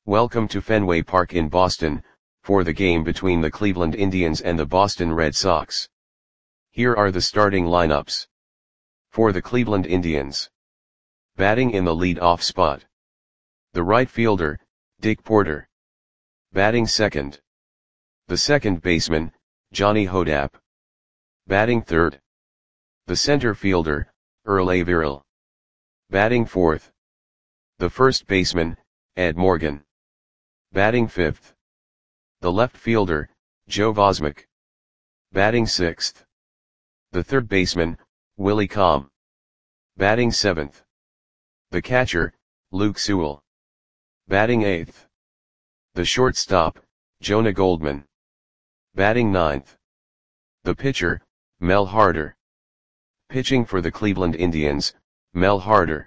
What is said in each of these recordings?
Welcome to Fenway Park in Boston, for the game between the Cleveland Indians and the Boston Red Sox. Here are the starting lineups. For the Cleveland Indians. Batting in the lead-off spot. The right fielder, Dick Porter. Batting second. The second baseman, Johnny Hodapp. Batting third. The center fielder, Earl Averill. Batting fourth. The first baseman, Ed Morgan. Batting fifth. The left fielder, Joe Vosmek. Batting sixth. The third baseman, Willie Comm. Batting seventh. The catcher, Luke Sewell. Batting eighth. The shortstop, Jonah Goldman. Batting ninth. The pitcher, Mel Harder. Pitching for the Cleveland Indians, Mel Harder.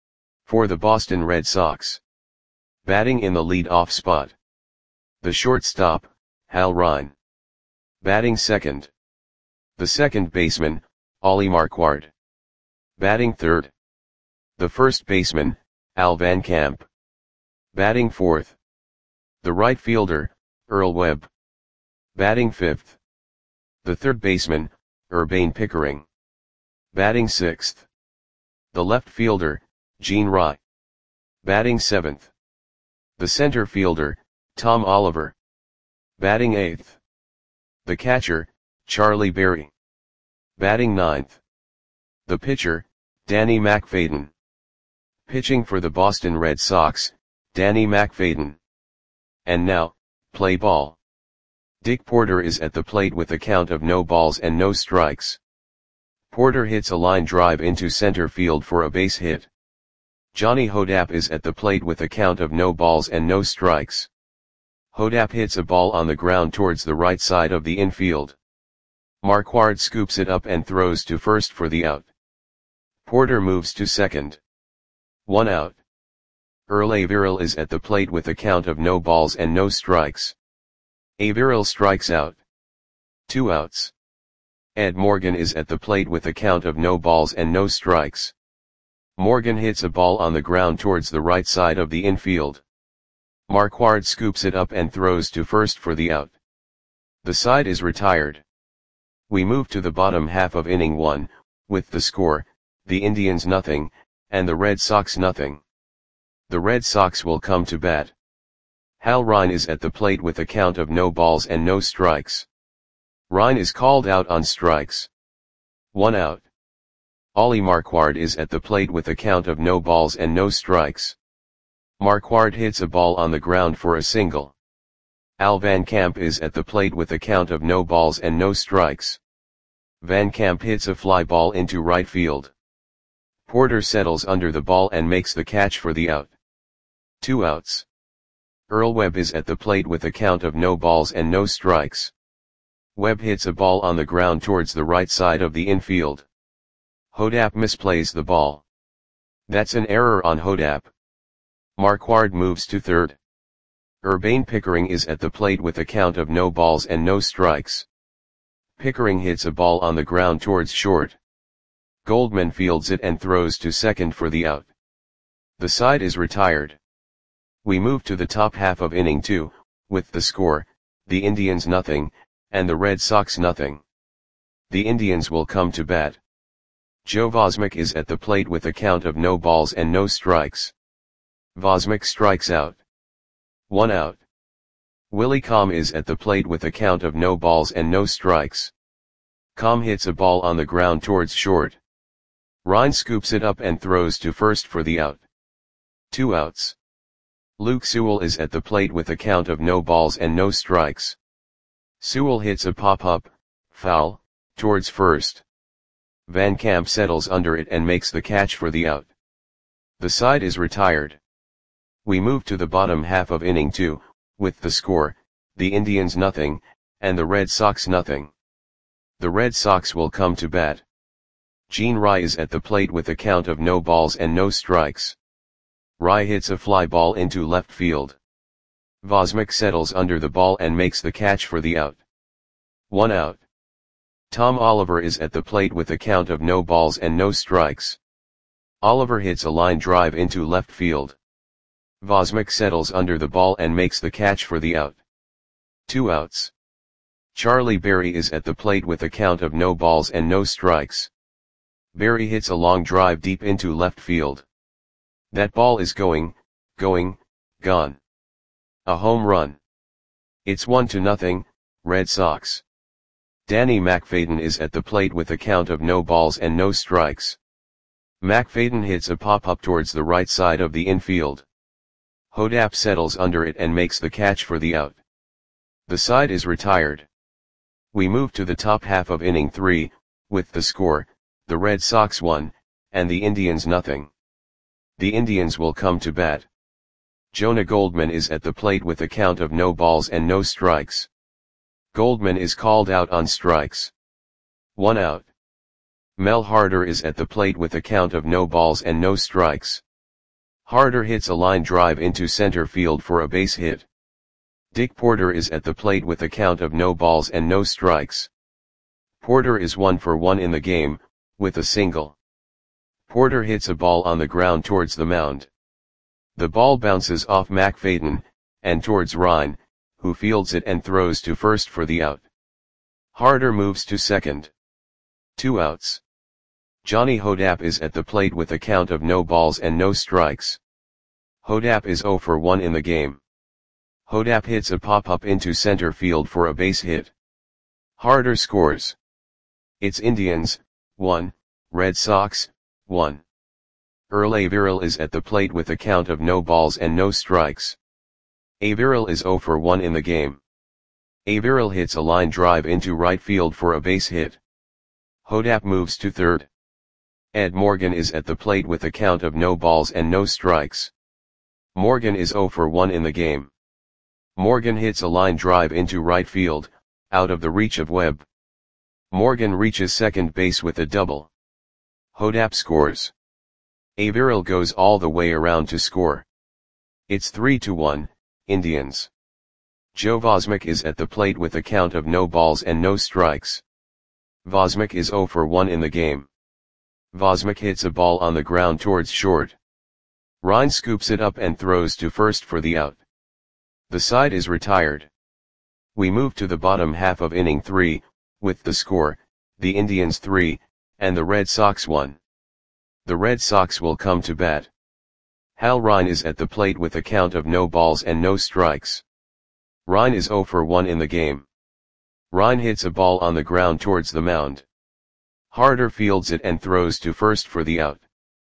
For the Boston Red Sox. Batting in the lead-off spot. The shortstop, Hal Ryan. Batting second. The second baseman, Ollie Marquard. Batting third. The first baseman, Al Van Camp. Batting fourth. The right fielder, Earl Webb. Batting fifth. The third baseman, Urbane Pickering. Batting sixth. The left fielder, Gene Rye. Batting seventh. The center fielder, Tom Oliver. Batting eighth. The catcher, Charlie Berry. Batting ninth. The pitcher, Danny McFadden. Pitching for the Boston Red Sox, Danny McFadden. And now, play ball. Dick Porter is at the plate with a count of no balls and no strikes. Porter hits a line drive into center field for a base hit. Johnny Hodapp is at the plate with a count of no balls and no strikes. Hodapp hits a ball on the ground towards the right side of the infield. Marquard scoops it up and throws to first for the out. Porter moves to second. 1 out. Earl Averill is at the plate with a count of no balls and no strikes. Averill strikes out. 2 outs. Ed Morgan is at the plate with a count of no balls and no strikes. Morgan hits a ball on the ground towards the right side of the infield. Marquard scoops it up and throws to first for the out. The side is retired. We move to the bottom half of inning 1, with the score, the Indians nothing, and the Red Sox nothing. The Red Sox will come to bat. Hal Ryan is at the plate with a count of no balls and no strikes. Ryan is called out on strikes. 1 out. Ollie Marquard is at the plate with a count of no balls and no strikes. Marquard hits a ball on the ground for a single. Al Van Camp is at the plate with a count of no balls and no strikes. Van Camp hits a fly ball into right field. Porter settles under the ball and makes the catch for the out. 2 outs. Earl Webb is at the plate with a count of no balls and no strikes. Webb hits a ball on the ground towards the right side of the infield. Hodapp misplays the ball. That's an error on Hodapp. Marquard moves to third. Urbane Pickering is at the plate with a count of no balls and no strikes. Pickering hits a ball on the ground towards short. Goldman fields it and throws to second for the out. The side is retired. We move to the top half of inning 2, with the score, the Indians nothing, and the Red Sox nothing. The Indians will come to bat. Joe Vosmek is at the plate with a count of no balls and no strikes. Vosmek strikes out. 1 out. Willie Comm is at the plate with a count of no balls and no strikes. Comm hits a ball on the ground towards short. Ryan scoops it up and throws to first for the out. 2 outs. Luke Sewell is at the plate with a count of no balls and no strikes. Sewell hits a pop-up, foul, towards first. Van Camp settles under it and makes the catch for the out. The side is retired. We move to the bottom half of inning 2, with the score, the Indians nothing, and the Red Sox nothing. The Red Sox will come to bat. Gene Rye is at the plate with a count of no balls and no strikes. Rye hits a fly ball into left field. Vosmek settles under the ball and makes the catch for the out. 1 out. Tom Oliver is at the plate with a count of no balls and no strikes. Oliver hits a line drive into left field. Vosmek settles under the ball and makes the catch for the out. 2 outs. Charlie Berry is at the plate with a count of no balls and no strikes. Berry hits a long drive deep into left field. That ball is gone. A home run. It's 1-0, Red Sox. Danny McFadden is at the plate with a count of no balls and no strikes. McFadden hits a pop-up towards the right side of the infield. Hodap settles under it and makes the catch for the out. The side is retired. We move to the top half of inning 3, with the score, the Red Sox 1, and the Indians 0. The Indians will come to bat. Jonah Goldman is at the plate with a count of no balls and no strikes. Goldman is called out on strikes. 1 out. Mel Harder is at the plate with a count of no balls and no strikes. Harder hits a line drive into center field for a base hit. Dick Porter is at the plate with a count of no balls and no strikes. Porter is 1 for 1 in the game, with a single. Porter hits a ball on the ground towards the mound. The ball bounces off McFadden, and towards Ryan, who fields it and throws to first for the out. Harder moves to second. 2 outs. Johnny Hodap is at the plate with a count of no balls and no strikes. Hodap is 0 for 1 in the game. Hodap hits a pop-up into center field for a base hit. Harder scores. It's Indians, 1, Red Sox, 1. Earl Averill is at the plate with a count of no balls and no strikes. Averill is 0 for 1 in the game. Averill hits a line drive into right field for a base hit. Hodap moves to third. Ed Morgan is at the plate with a count of no balls and no strikes. Morgan is 0 for 1 in the game. Morgan hits a line drive into right field, out of the reach of Webb. Morgan reaches second base with a double. Hodap scores. Averill goes all the way around to score. It's 3-1, Indians. Joe Vosmek is at the plate with a count of no balls and no strikes. Vosmek is 0 for 1 in the game. Vosmek hits a ball on the ground towards short. Ryan scoops it up and throws to first for the out. The side is retired. We move to the bottom half of inning 3, with the score, the Indians 3, and the Red Sox 1. The Red Sox will come to bat. Hal Ryan is at the plate with a count of no balls and no strikes. Ryan is 0 for 1 in the game. Ryan hits a ball on the ground towards the mound. Harder fields it and throws to first for the out.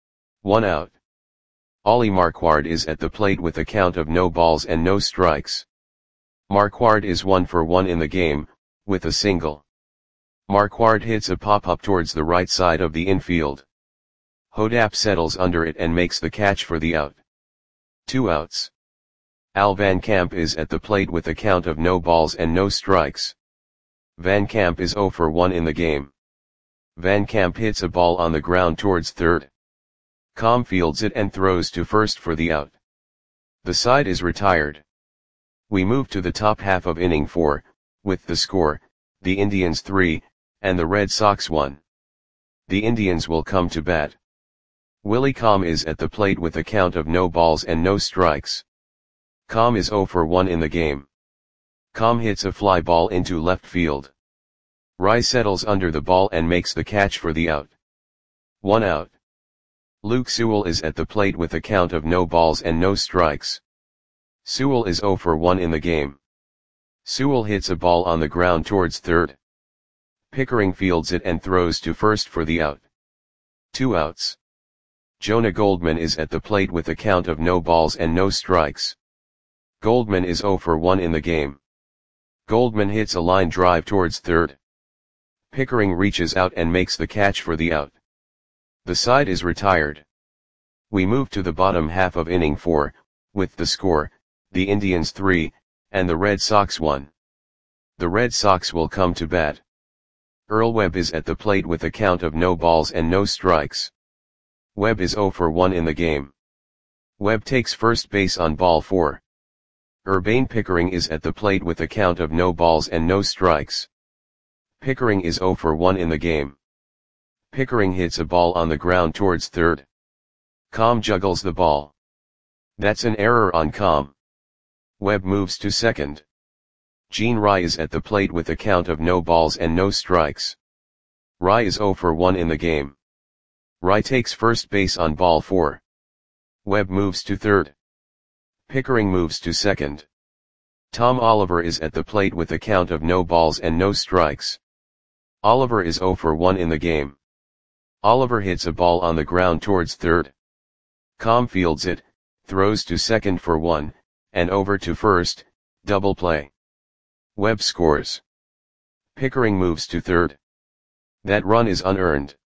1 out. Ollie Marquard is at the plate with a count of no balls and no strikes. Marquard is 1 for 1 in the game, with a single. Marquard hits a pop-up towards the right side of the infield. Hodap settles under it and makes the catch for the out. 2 outs. Al Van Camp is at the plate with a count of no balls and no strikes. Van Camp is 0 for 1 in the game. Van Camp hits a ball on the ground towards third. Com fields it and throws to first for the out. The side is retired. We move to the top half of inning 4, with the score, the Indians 3, and the Red Sox 1. The Indians will come to bat. Willie Com is at the plate with a count of no balls and no strikes. Com is 0 for 1 in the game. Com hits a fly ball into left field. Rye settles under the ball and makes the catch for the out. 1 out. Luke Sewell is at the plate with a count of no balls and no strikes. Sewell is 0 for 1 in the game. Sewell hits a ball on the ground towards third. Pickering fields it and throws to first for the out. 2 outs. Jonah Goldman is at the plate with a count of no balls and no strikes. Goldman is 0 for 1 in the game. Goldman hits a line drive towards third. Pickering reaches out and makes the catch for the out. The side is retired. We move to the bottom half of inning 4, with the score, the Indians 3, and the Red Sox 1. The Red Sox will come to bat. Earl Webb is at the plate with a count of no balls and no strikes. Webb is 0 for 1 in the game. Webb takes first base on ball 4. Urbane Pickering is at the plate with a count of no balls and no strikes. Pickering is 0 for 1 in the game. Pickering hits a ball on the ground towards third. Com juggles the ball. That's an error on com. Webb moves to second. Gene Rai is at the plate with a count of no balls and no strikes. Rai is 0 for 1 in the game. Rai takes first base on ball 4. Webb moves to third. Pickering moves to second. Tom Oliver is at the plate with a count of no balls and no strikes. Oliver is 0 for 1 in the game. Oliver hits a ball on the ground towards third. Com fields it, throws to second for 1, and over to first, double play. Webb scores. Pickering moves to third. That run is unearned.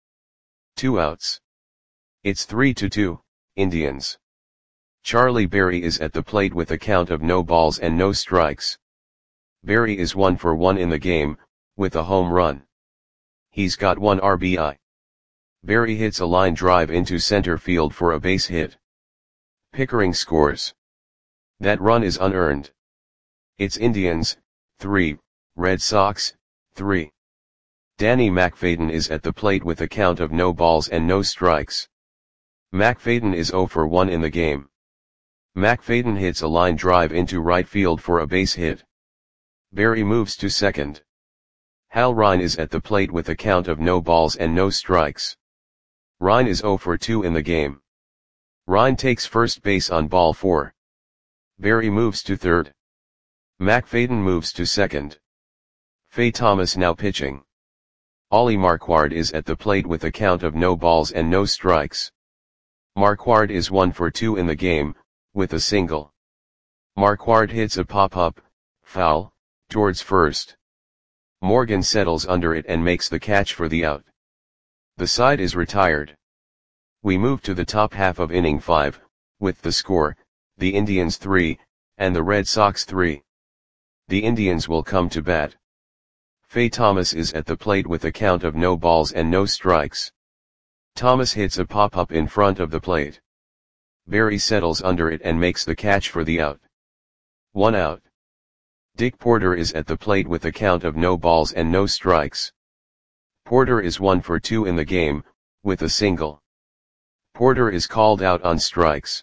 2 outs. It's 3-2, Indians. Charlie Berry is at the plate with a count of no balls and no strikes. Berry is 1 for 1 in the game, with a home run. He's got 1 RBI. Berry hits a line drive into center field for a base hit. Pickering scores. That run is unearned. It's Indians, 3, Red Sox, 3. Danny McFadden is at the plate with a count of no balls and no strikes. McFadden is 0 for 1 in the game. McFadden hits a line drive into right field for a base hit. Berry moves to second. Hal Rine is at the plate with a count of no balls and no strikes. Rine is 0 for 2 in the game. Rine takes first base on ball 4. Berry moves to third. McFadden moves to second. Faye Thomas now pitching. Ollie Marquard is at the plate with a count of no balls and no strikes. Marquard is 1 for 2 in the game, with a single. Marquard hits a pop-up, foul, towards first. Morgan settles under it and makes the catch for the out. The side is retired. We move to the top half of inning 5, with the score, the Indians 3, and the Red Sox 3. The Indians will come to bat. Faye Thomas is at the plate with a count of no balls and no strikes. Thomas hits a pop-up in front of the plate. Berry settles under it and makes the catch for the out. 1 out. Dick Porter is at the plate with a count of no balls and no strikes. Porter is 1 for 2 in the game, with a single. Porter is called out on strikes.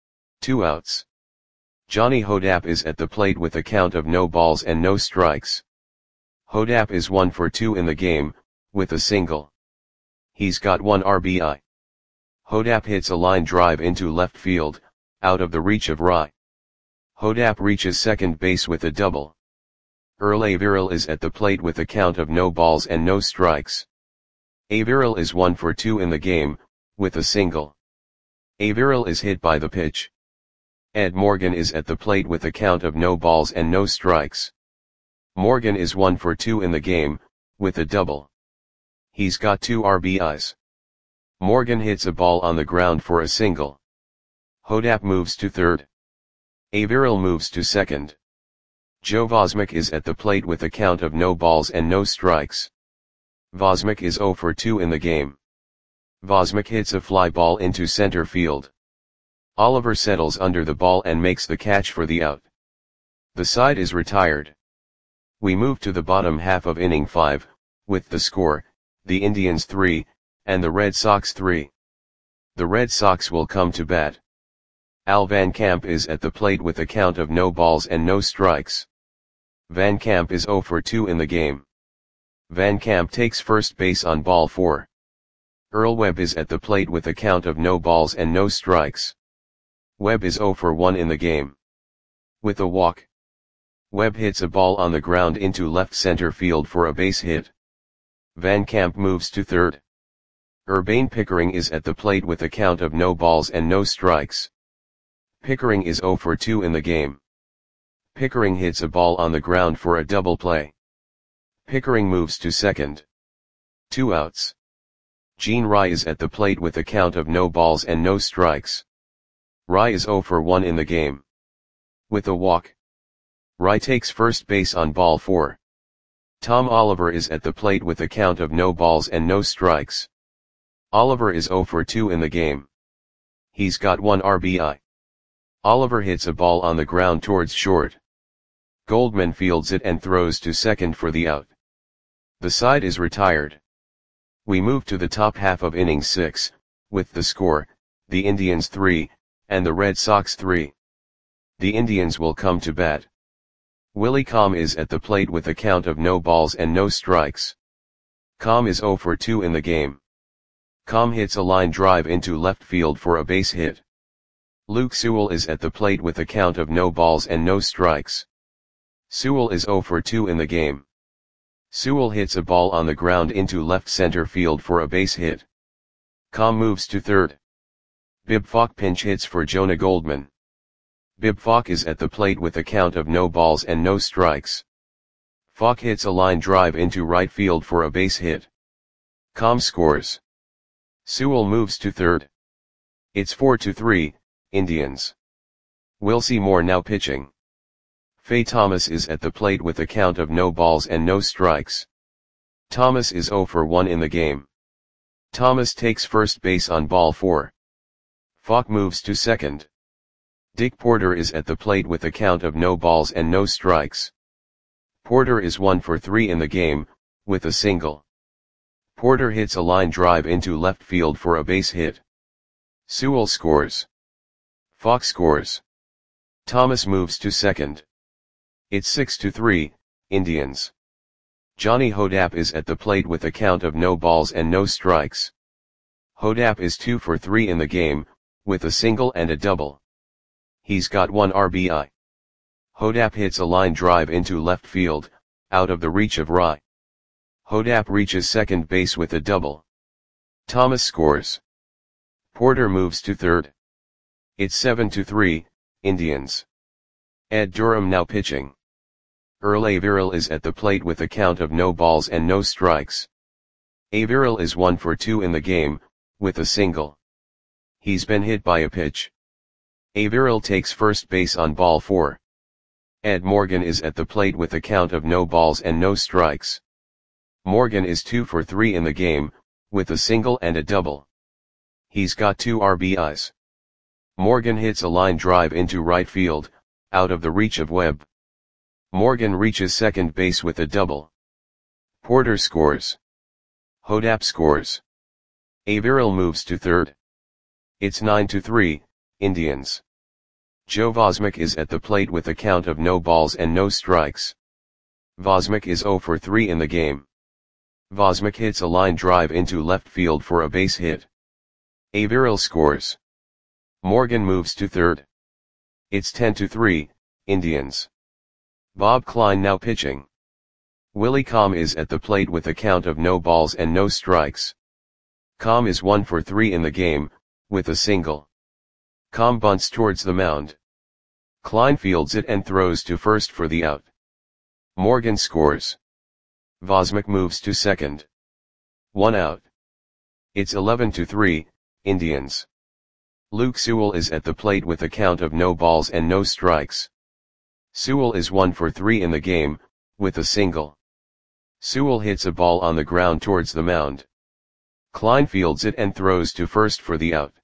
2 outs. Johnny Hodapp is at the plate with a count of no balls and no strikes. Hodapp is 1 for 2 in the game, with a single. He's got 1 RBI. Hodapp hits a line drive into left field, out of the reach of Rai. Hodapp reaches second base with a double. Earl Averill is at the plate with a count of no balls and no strikes. Averill is 1 for 2 in the game, with a single. Averill is hit by the pitch. Ed Morgan is at the plate with a count of no balls and no strikes. Morgan is 1 for 2 in the game, with a double. He's got 2 RBIs. Morgan hits a ball on the ground for a single. Hodapp moves to third. Averill moves to second. Joe Vosmick is at the plate with a count of no balls and no strikes. Vosmick is 0 for 2 in the game. Vosmick hits a fly ball into center field. Oliver settles under the ball and makes the catch for the out. The side is retired. We move to the bottom half of inning 5, with the score, the Indians 3, and the Red Sox 3. The Red Sox will come to bat. Al Van Camp is at the plate with a count of no balls and no strikes. Van Camp is 0 for 2 in the game. Van Camp takes first base on ball 4. Earl Webb is at the plate with a count of no balls and no strikes. Webb is 0 for 1 in the game. With a walk. Webb hits a ball on the ground into left center field for a base hit. Van Camp moves to third. Urbane Pickering is at the plate with a count of no balls and no strikes. Pickering is 0 for 2 in the game. Pickering hits a ball on the ground for a double play. Pickering moves to second. 2 outs. Gene Rai is at the plate with a count of no balls and no strikes. Rai is 0 for 1 in the game. With a walk. Rai takes first base on ball 4. Tom Oliver is at the plate with a count of no balls and no strikes. Oliver is 0 for 2 in the game. He's got 1 RBI. Oliver hits a ball on the ground towards short. Goldman fields it and throws to second for the out. The side is retired. We move to the top half of inning 6, with the score, the Indians 3, and the Red Sox 3. The Indians will come to bat. Willie Comm is at the plate with a count of no balls and no strikes. Comm is 0 for 2 in the game. Comm hits a line drive into left field for a base hit. Luke Sewell is at the plate with a count of no balls and no strikes. Sewell is 0 for 2 in the game. Sewell hits a ball on the ground into left center field for a base hit. Comm moves to third. Bib Falk pinch hits for Jonah Goldman. Bib Falk is at the plate with a count of no balls and no strikes. Falk hits a line drive into right field for a base hit. Comm scores. Sewell moves to third. It's 4-3, Indians. Wilcie Moore now pitching. Faye Thomas is at the plate with a count of no balls and no strikes. Thomas is 0 for 1 in the game. Thomas takes first base on ball 4. Falk moves to second. Dick Porter is at the plate with a count of no balls and no strikes. Porter is 1 for 3 in the game, with a single. Porter hits a line drive into left field for a base hit. Sewell scores. Falk scores. Thomas moves to second. It's 6-3, Indians. Johnny Hodap is at the plate with a count of no balls and no strikes. Hodap is 2 for 3 in the game, with a single and a double. He's got 1 RBI. Hodap hits a line drive into left field, out of the reach of Rye. Hodap reaches second base with a double. Thomas scores. Porter moves to third. It's 7-3, Indians. Ed Durham now pitching. Earl Averill is at the plate with a count of no balls and no strikes. Averill is 1 for 2 in the game, with a single. He's been hit by a pitch. Averill takes first base on ball 4. Ed Morgan is at the plate with a count of no balls and no strikes. Morgan is 2 for 3 in the game, with a single and a double. He's got 2 RBIs. Morgan hits a line drive into right field, out of the reach of Webb. Morgan reaches second base with a double. Porter scores. Hodap scores. Averill moves to third. It's 9-3, Indians. Joe Vosmick is at the plate with a count of no balls and no strikes. Vosmick is 0 for 3 in the game. Vosmick hits a line drive into left field for a base hit. Averill scores. Morgan moves to third. It's 10-3, Indians. Bob Klein now pitching. Willie Comm is at the plate with a count of no balls and no strikes. Comm is 1 for 3 in the game, with a single. Comm bunts towards the mound. Klein fields it and throws to first for the out. Morgan scores. Vosmick moves to second. 1 out. It's 11-3, Indians. Luke Sewell is at the plate with a count of no balls and no strikes. Sewell is 1 for 3 in the game, with a single. Sewell hits a ball on the ground towards the mound. Klein fields it and throws to first for the out.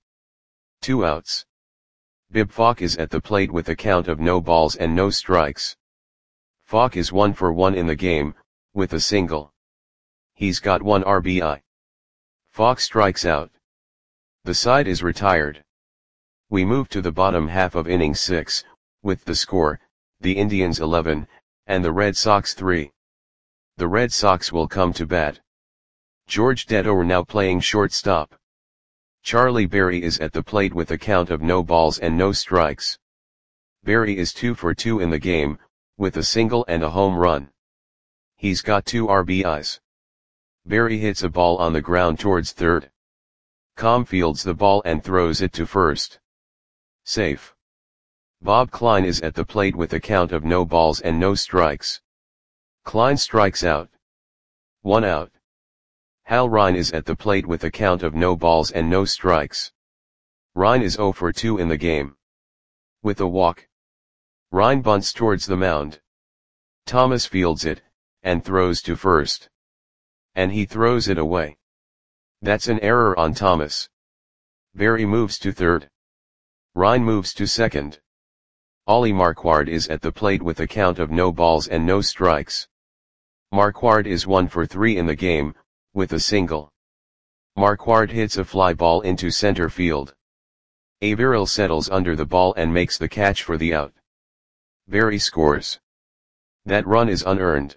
2 outs. Bib Falk is at the plate with a count of no balls and no strikes. Falk is 1 for 1 in the game, with a single. He's got 1 RBI. Falk strikes out. The side is retired. We move to the bottom half of inning 6, with the score, the Indians 11, and the Red Sox 3. The Red Sox will come to bat. George Dettor now playing shortstop. Charlie Berry is at the plate with a count of no balls and no strikes. Berry is 2 for 2 in the game, with a single and a home run. He's got 2 RBIs. Berry hits a ball on the ground towards third. Comm fields the ball and throws it to first. Safe. Bob Klein is at the plate with a count of no balls and no strikes. Klein strikes out. 1 out. Hal Ryan is at the plate with a count of no balls and no strikes. Ryan is 0 for 2 in the game. With a walk. Ryan bunts towards the mound. Thomas fields it, and throws to first. And he throws it away. That's an error on Thomas. Berry moves to third. Ryan moves to second. Ollie Marquard is at the plate with a count of no balls and no strikes. Marquard is 1 for 3 in the game, with a single. Marquard hits a fly ball into center field. Averill settles under the ball and makes the catch for the out. Berry scores. That run is unearned.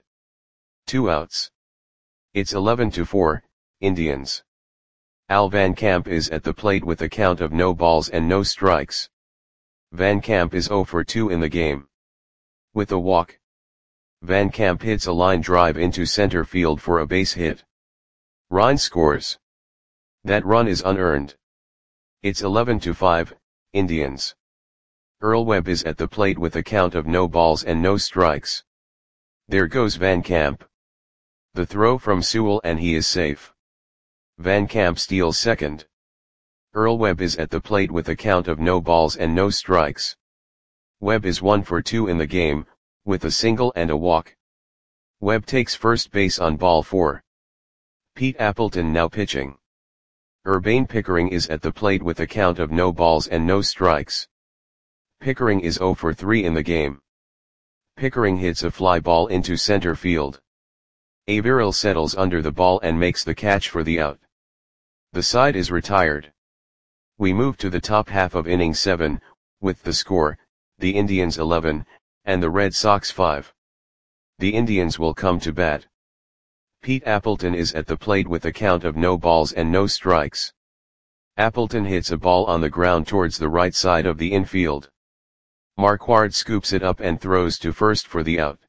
2 outs. It's 11-4, Indians. Al Van Camp is at the plate with a count of no balls and no strikes. Van Camp is 0 for 2 in the game. With a walk, Van Camp hits a line drive into center field for a base hit. Ryan scores. That run is unearned. It's 11-5, Indians. Earl Webb is at the plate with a count of no balls and no strikes. There goes Van Camp. The throw from Sewell and he is safe. Van Camp steals second. Earl Webb is at the plate with a count of no balls and no strikes. Webb is 1 for 2 in the game, with a single and a walk. Webb takes first base on ball 4. Pete Appleton now pitching. Urbane Pickering is at the plate with a count of no balls and no strikes. Pickering is 0 for 3 in the game. Pickering hits a fly ball into center field. Averill settles under the ball and makes the catch for the out. The side is retired. We move to the top half of inning 7, with the score, the Indians 11, and the Red Sox 5. The Indians will come to bat. Pete Appleton is at the plate with a count of no balls and no strikes. Appleton hits a ball on the ground towards the right side of the infield. Marquard scoops it up and throws to first for the out.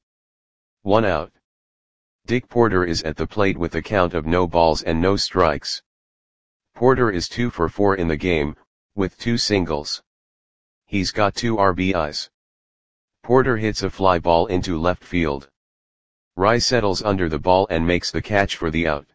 1 out. Dick Porter is at the plate with a count of no balls and no strikes. Porter is 2 for 4 in the game, with 2 singles. He's got 2 RBIs. Porter hits a fly ball into left field. Rye settles under the ball and makes the catch for the out.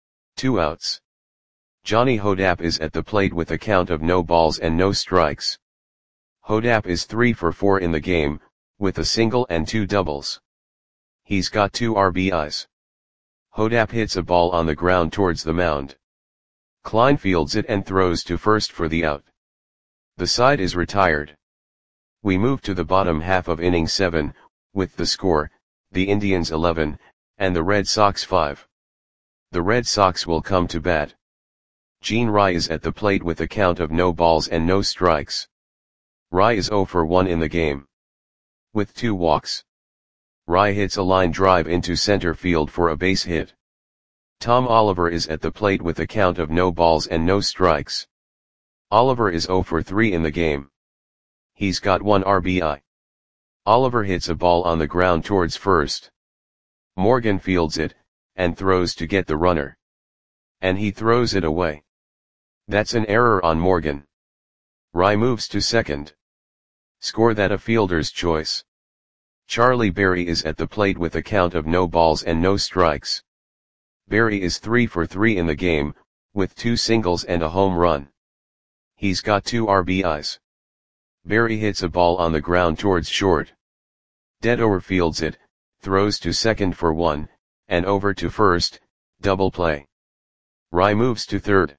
2 outs. Johnny Hodap is at the plate with a count of no balls and no strikes. Hodap is 3 for 4 in the game, with a single and 2 doubles. He's got 2 RBIs. Hodap hits a ball on the ground towards the mound. Klein fields it and throws to first for the out. The side is retired. We move to the bottom half of inning 7, with the score, the Indians 11, and the Red Sox 5. The Red Sox will come to bat. Gene Rye is at the plate with a count of no balls and no strikes. Rye is 0 for 1 in the game. With 2 walks. Rye hits a line drive into center field for a base hit. Tom Oliver is at the plate with a count of no balls and no strikes. Oliver is 0 for 3 in the game. He's got 1 RBI. Oliver hits a ball on the ground towards first. Morgan fields it, and throws to get the runner. And he throws it away. That's an error on Morgan. Rye moves to second. Score that a fielder's choice. Charlie Berry is at the plate with a count of no balls and no strikes. Berry is 3 for 3 in the game, with 2 singles and a home run. He's got 2 RBIs. Berry hits a ball on the ground towards short. Dettower fields it, throws to second for 1, and over to first, double play. Rye moves to third.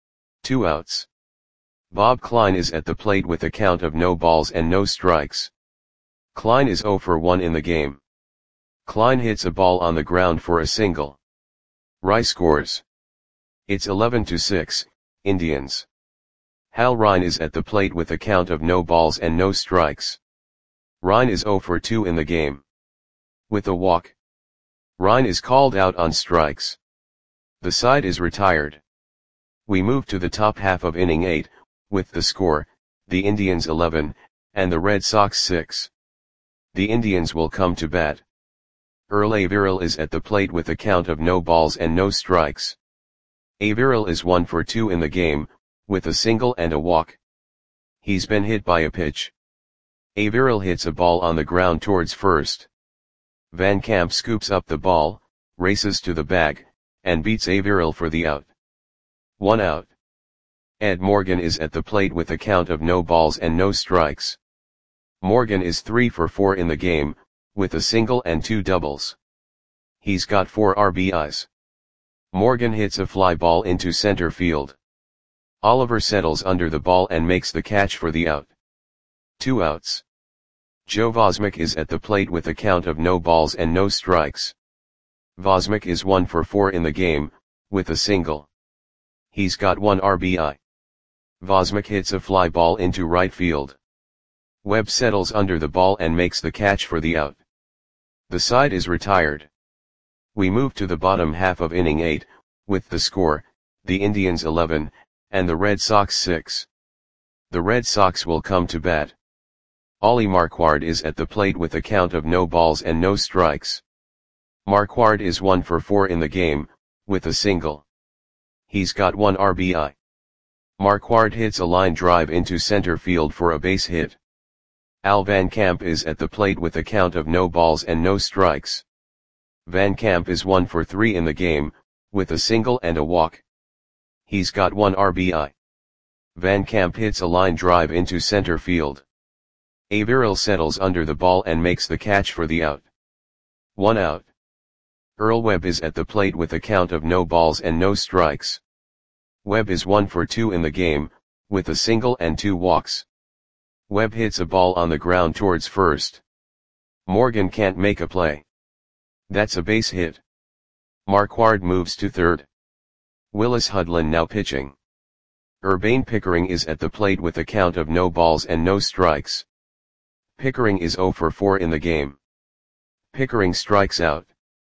2 outs. Bob Klein is at the plate with a count of no balls and no strikes. Klein is 0 for 1 in the game. Klein hits a ball on the ground for a single. Rye scores. It's 11-6, Indians. Hal Rine is at the plate with a count of no balls and no strikes. Rine is 0 for 2 in the game. With a walk. Rine is called out on strikes. The side is retired. We move to the top half of inning 8, with the score, the Indians 11, and the Red Sox 6. The Indians will come to bat. Earl Averill is at the plate with a count of no balls and no strikes. Averill is 1 for 2 in the game, with a single and a walk. He's been hit by a pitch. Averill hits a ball on the ground towards first. Van Camp scoops up the ball, races to the bag, and beats Averill for the out. 1 out. Ed Morgan is at the plate with a count of no balls and no strikes. Morgan is 3 for 4 in the game, with a single and 2 doubles. He's got 4 RBIs. Morgan hits a fly ball into center field. Oliver settles under the ball and makes the catch for the out. 2 outs. Joe Vosmick is at the plate with a count of no balls and no strikes. Vosmick is 1 for 4 in the game, with a single. He's got 1 RBI. Vosmik hits a fly ball into right field. Webb settles under the ball and makes the catch for the out. The side is retired. We move to the bottom half of inning 8, with the score, the Indians 11, and the Red Sox 6. The Red Sox will come to bat. Ollie Marquard is at the plate with a count of no balls and no strikes. Marquard is 1 for 4 in the game, with a single. He's got 1 RBI. Marquard hits a line drive into center field for a base hit. Al Van Camp is at the plate with a count of no balls and no strikes. Van Camp is 1 for 3 in the game, with a single and a walk. He's got 1 RBI. Van Camp hits a line drive into center field. Averill settles under the ball and makes the catch for the out. 1 out. Earl Webb is at the plate with a count of no balls and no strikes. Webb is 1 for 2 in the game, with a single and 2 walks. Webb hits a ball on the ground towards first. Morgan can't make a play. That's a base hit. Marquard moves to third. Willis Hudlin now pitching. Urbane Pickering is at the plate with a count of no balls and no strikes. Pickering is 0 for 4 in the game. Pickering strikes out.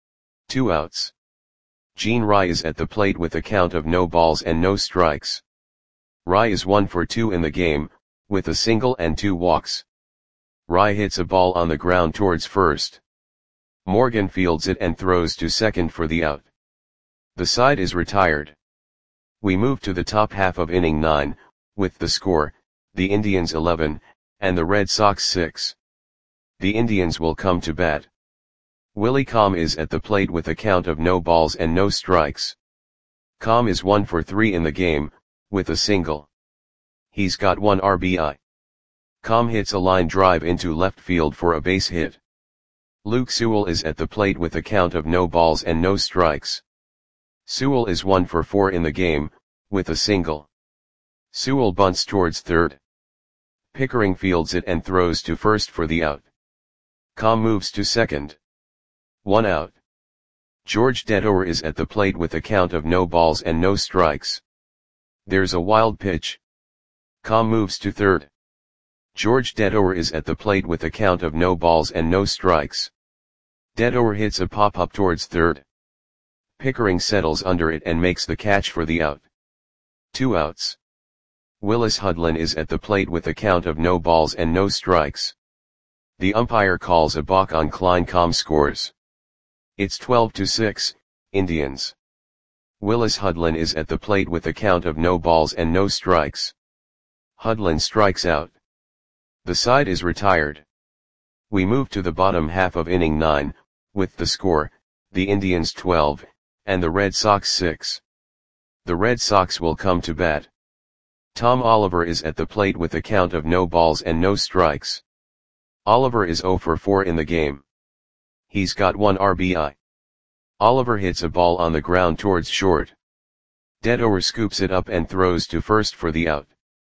2 outs. Gene Rye is at the plate with a count of no balls and no strikes. Rye is 1 for 2 in the game, with a single and 2 walks. Rye hits a ball on the ground towards first. Morgan fields it and throws to second for the out. The side is retired. We move to the top half of inning 9, with the score, the Indians 11, and the Red Sox 6. The Indians will come to bat. Willie Comm is at the plate with a count of no balls and no strikes. Comm is 1 for 3 in the game, with a single. He's got 1 RBI. Comm hits a line drive into left field for a base hit. Luke Sewell is at the plate with a count of no balls and no strikes. Sewell is 1 for 4 in the game, with a single. Sewell bunts towards third. Pickering fields it and throws to first for the out. Comm moves to second. 1 out. George Dedower is at the plate with a count of no balls and no strikes. There's a wild pitch. Comm moves to third. George Dedower is at the plate with a count of no balls and no strikes. Dedower hits a pop-up towards third. Pickering settles under it and makes the catch for the out. 2 outs. Willis Hudlin is at the plate with a count of no balls and no strikes. The umpire calls a balk on Klein. Comm scores. It's 12-6, Indians. Willis Hudlin is at the plate with a count of no balls and no strikes. Hudlin strikes out. The side is retired. We move to the bottom half of inning 9, with the score, the Indians 12, and the Red Sox 6. The Red Sox will come to bat. Tom Oliver is at the plate with a count of no balls and no strikes. Oliver is 0 for 4 in the game. He's got 1 RBI. Oliver hits a ball on the ground towards short. Dedower scoops it up and throws to first for the out.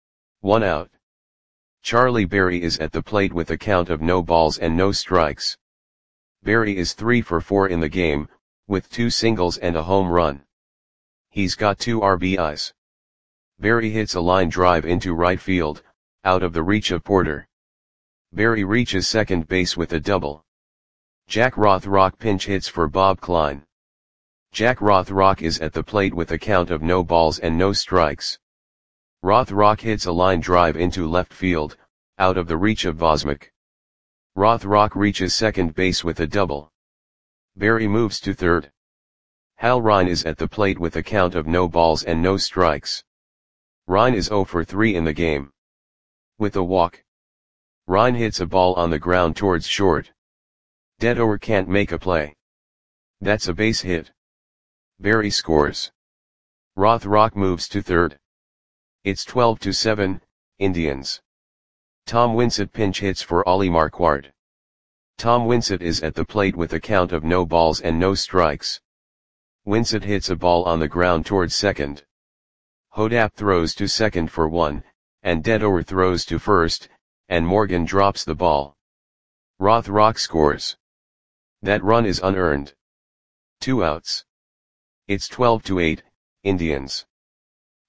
1 out. Charlie Berry is at the plate with a count of no balls and no strikes. Berry is 3 for 4 in the game, with 2 singles and a home run. He's got 2 RBIs. Berry hits a line drive into right field, out of the reach of Porter. Berry reaches second base with a double. Jack Rothrock pinch hits for Bob Klein. Jack Rothrock is at the plate with a count of no balls and no strikes. Rothrock hits a line drive into left field, out of the reach of Vosmik. Rothrock reaches second base with a double. Berry moves to third. Hal Rine is at the plate with a count of no balls and no strikes. Rine is 0 for 3 in the game. With a walk. Rine hits a ball on the ground towards short. Dedower can't make a play. That's a base hit. Berry scores. Rothrock moves to third. It's 12-7, Indians. Tom Winsett pinch hits for Ollie Marquard. Tom Winsett is at the plate with a count of no balls and no strikes. Winsett hits a ball on the ground towards second. Hodap throws to second for 1, and Dedower throws to first, and Morgan drops the ball. Rothrock scores. That run is unearned. 2 outs. It's 12-8, Indians.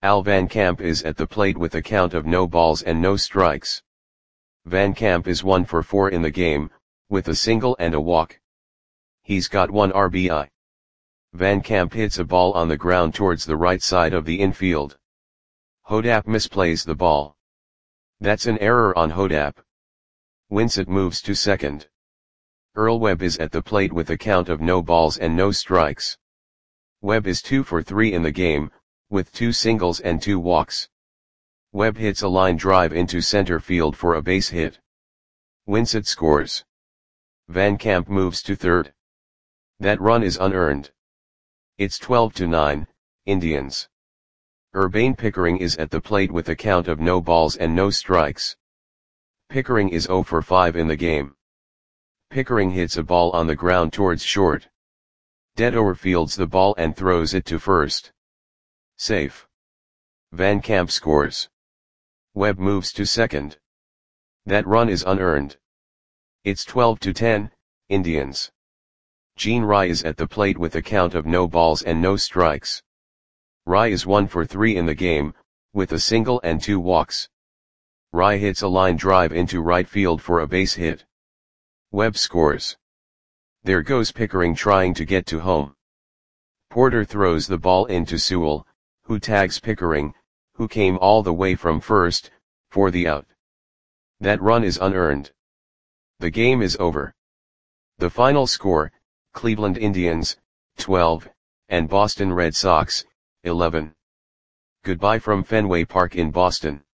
Al Van Camp is at the plate with a count of no balls and no strikes. Van Camp is 1 for 4 in the game, with a single and a walk. He's got 1 RBI. Van Camp hits a ball on the ground towards the right side of the infield. Hodap misplays the ball. That's an error on Hodap. Winsett moves to second. Earl Webb is at the plate with a count of no balls and no strikes. Webb is 2 for 3 in the game, with 2 singles and 2 walks. Webb hits a line drive into center field for a base hit. Winsett scores. Van Camp moves to third. That run is unearned. It's 12-9, Indians. Urbane Pickering is at the plate with a count of no balls and no strikes. Pickering is 0 for 5 in the game. Pickering hits a ball on the ground towards short. Dettower fields the ball and throws it to first. Safe. Van Camp scores. Webb moves to second. That run is unearned. It's 12-10, Indians. Gene Rye is at the plate with a count of no balls and no strikes. Rye is 1 for 3 in the game, with a single and 2 walks. Rye hits a line drive into right field for a base hit. Webb scores. There goes Pickering trying to get to home. Porter throws the ball into Sewell, who tags Pickering, who came all the way from first, for the out. That run is unearned. The game is over. The final score, Cleveland Indians, 12, and Boston Red Sox, 11. Goodbye from Fenway Park in Boston.